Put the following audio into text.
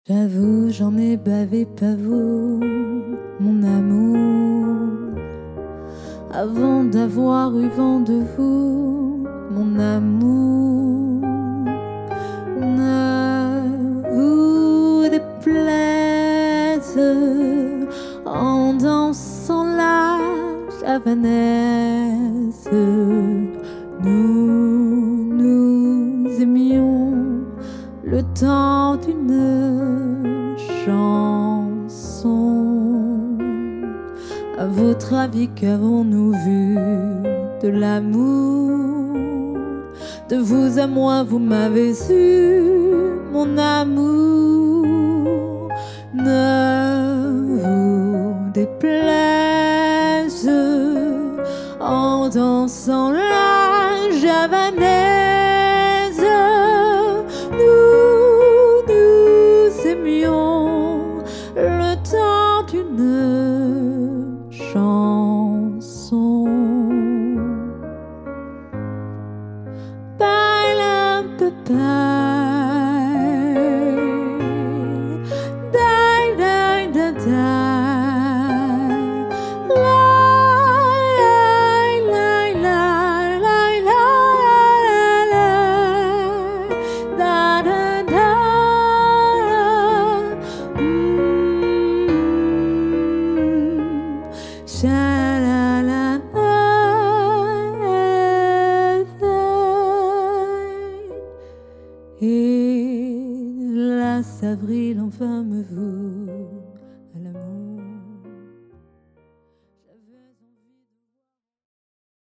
J'avoue, j'en ai bavé pas vous, mon amour. Avant d'avoir eu vent de vous, mon amour. Ne vous déplaise en dansant la javanaise. Nous aimions le temps d'une chanson. À votre avis, qu'avons-nous vu de l'amour? De vous à moi, vous m'avez eu, mon amour. Ne vous déplaise en dansant la javanaise. Nous aimions le temps d'une chanson. Hélas, avril, enfin me vous